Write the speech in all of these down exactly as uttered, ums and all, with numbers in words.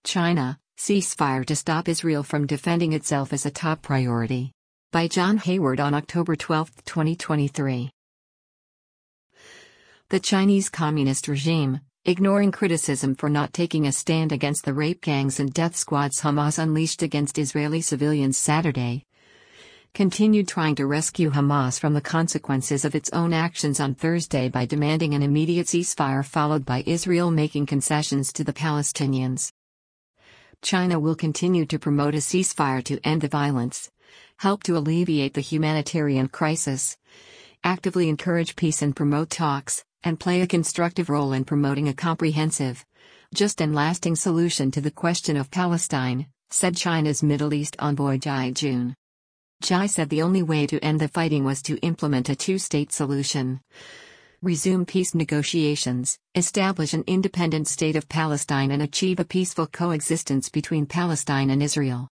China, ceasefire to stop Israel from defending itself is a top priority. By John Hayward on October twelfth, twenty twenty-three. The Chinese Communist regime, ignoring criticism for not taking a stand against the rape gangs and death squads Hamas unleashed against Israeli civilians Saturday, continued trying to rescue Hamas from the consequences of its own actions on Thursday by demanding an immediate ceasefire followed by Israel making concessions to the Palestinians. China will continue to promote a ceasefire to end the violence, help to alleviate the humanitarian crisis, actively encourage peace and promote talks, and play a constructive role in promoting a comprehensive, just and lasting solution to the question of Palestine, said China's Middle East envoy Jia Jun. Jia said the only way to end the fighting was to implement a two-state solution, resume peace negotiations, establish an independent state of Palestine and achieve a peaceful coexistence between Palestine and Israel.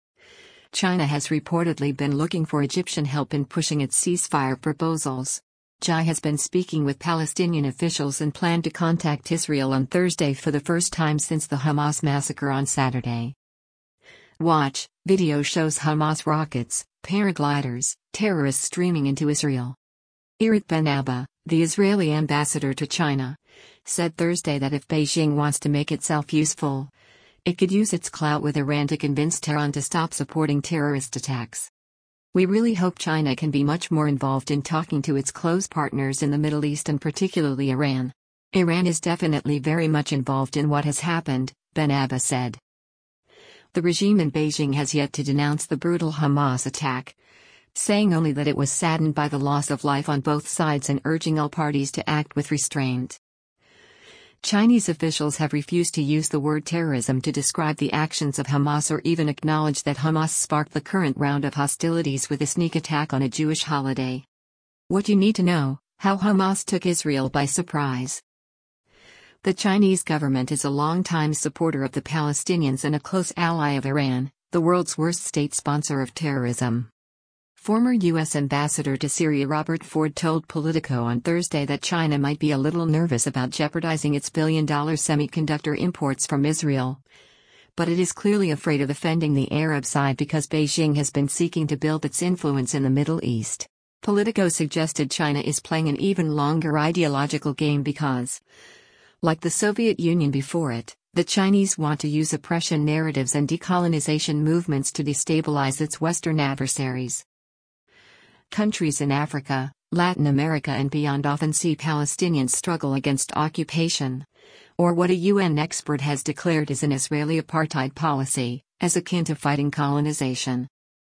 China has reportedly been looking for Egyptian help in pushing its ceasefire proposals. Jia has been speaking with Palestinian officials and planned to contact Israel on Thursday for the first time since the Hamas massacre on Saturday. Watch, video shows Hamas rockets, paragliders, terrorists streaming into Israel. Irit Ben-Abba, the Israeli ambassador to China, said Thursday that if Beijing wants to make itself useful, it could use its clout with Iran to convince Tehran to stop supporting terrorist attacks. We really hope China can be much more involved in talking to its close partners in the Middle East and particularly Iran. Iran is definitely very much involved in what has happened, Ben-Abba said. The regime in Beijing has yet to denounce the brutal Hamas attack, saying only that it was saddened by the loss of life on both sides and urging all parties to act with restraint. Chinese officials have refused to use the word terrorism to describe the actions of Hamas or even acknowledge that Hamas sparked the current round of hostilities with a sneak attack on a Jewish holiday. What you need to know: how Hamas took Israel by surprise. The Chinese government is a longtime supporter of the Palestinians and a close ally of Iran, the world's worst state sponsor of terrorism. Former U S Ambassador to Syria Robert Ford told Politico on Thursday that China might be a little nervous about jeopardizing its billion-dollar semiconductor imports from Israel, but it is clearly afraid of offending the Arab side because Beijing has been seeking to build its influence in the Middle East. Politico suggested China is playing an even longer ideological game because, like the Soviet Union before it, the Chinese want to use oppression narratives and decolonization movements to destabilize its Western adversaries. Countries in Africa, Latin America and beyond often see Palestinians struggle against occupation, or what a U N expert has declared is an Israeli apartheid policy, as akin to fighting colonization.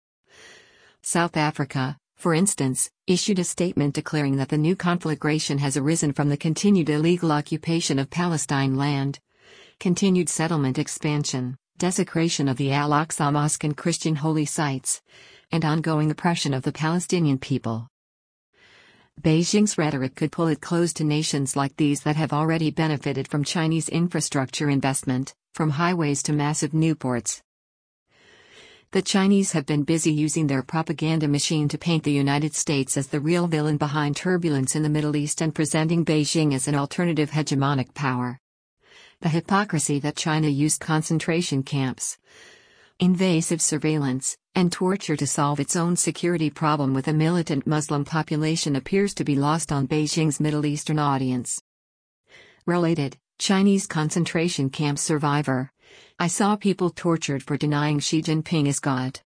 South Africa, for instance, issued a statement declaring that the new conflagration has arisen from the continued illegal occupation of Palestine land, continued settlement expansion, desecration of the Al-Aqsa Mosque and Christian holy sites, and ongoing oppression of the Palestinian people. Beijing's rhetoric could pull it close to nations like these that have already benefited from Chinese infrastructure investment, from highways to massive new ports. The Chinese have been busy using their propaganda machine to paint the United States as the real villain behind turbulence in the Middle East and presenting Beijing as an alternative hegemonic power. The hypocrisy that China used concentration camps, invasive surveillance, and torture to solve its own security problem with a militant Muslim population appears to be lost on Beijing's Middle Eastern audience. Related, Chinese concentration camp survivor: I saw people tortured for denying Xi Jinping is God.